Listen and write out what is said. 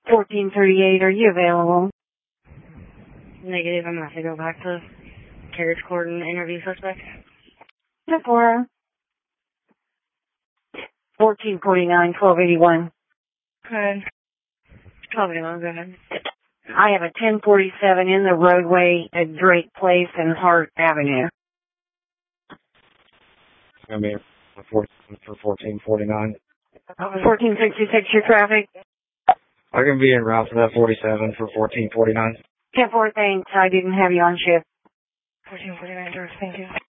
1438, are you available? Negative, I'm going to have to go back to carriage court and interview suspect. Sephora. 1449, 1281. Go ahead. 1281, go ahead. I have a 1047 in the roadway at Drake Place and Hart Avenue. I mean, for 1449. 1466, your traffic. I can be en route to that 47 for 1449. 10-4, thanks. I didn't have you on shift. 1449, thank you.